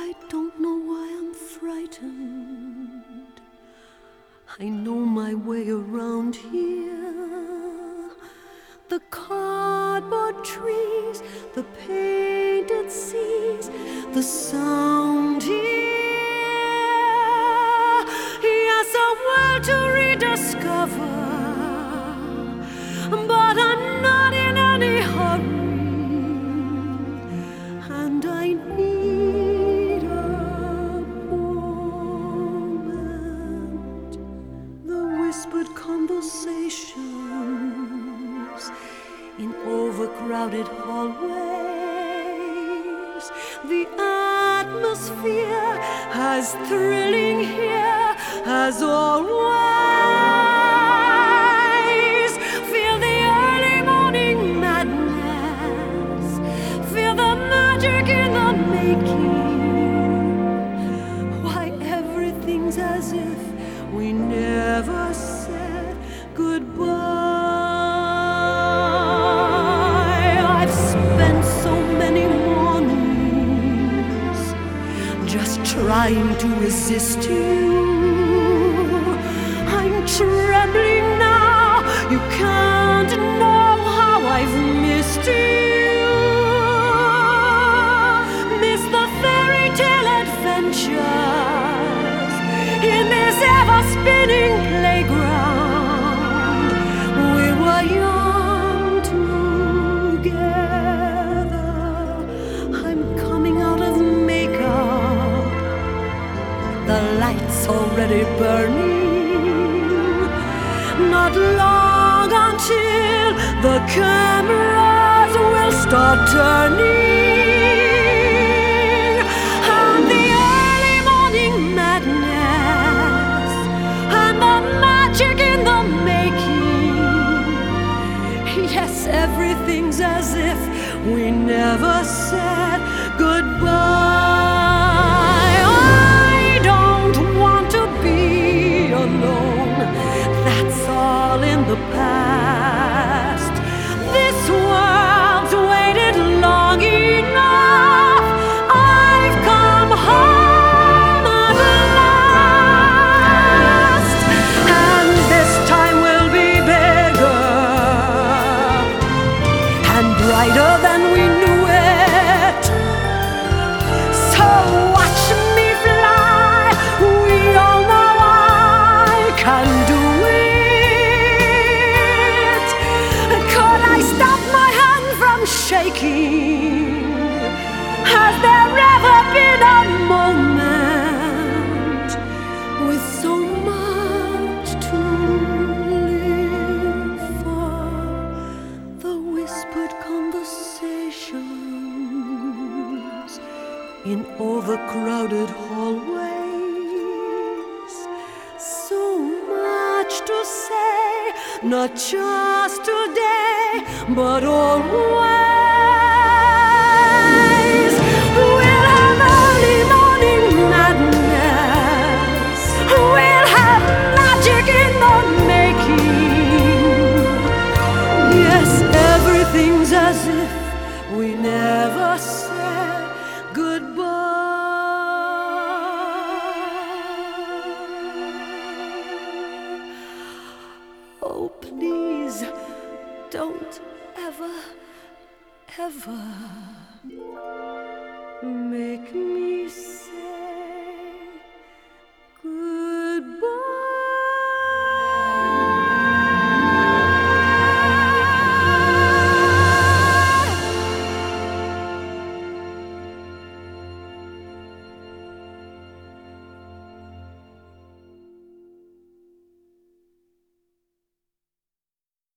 I don't know why I'm frightened. I know my way around here. The cardboard trees, the painted seas, the sound here. Yes, a world to rediscover, but I'm not in any hurry, and I need a moment. The whispered conversations in overcrowded hallways, the atmosphere as thrilling here as always. Feel the early morning madness, feel the magic in the making. Why everything's as if we never said goodbye. I've spent so many mornings just trying to resist you. I'm trembling now, you can't know how I've missed you. Missed the fairy tale adventures in this ever-spinning playground. We were young together. I'm coming out of makeup, the lights already burning. Not long until the cameras will start turning, and the early morning madness and the magic in the making. Yes, everything's as if we never said goodbye. I don't want to be alone, that's all in the past. This world's waited long enough. I've come home at last, and this time will be bigger and brighter than we knew it. So watch me fly, we all know I can do it. Could I stop my hand from shaking? Has there ever been a moment with so much to live for? The whispered conversations in overcrowded hallways, so much to say, not just today, but always. We'll have early morning madness, we'll have magic in the making. Yes, everything's as if we never said goodbye. Oh, please, don't ever, ever make me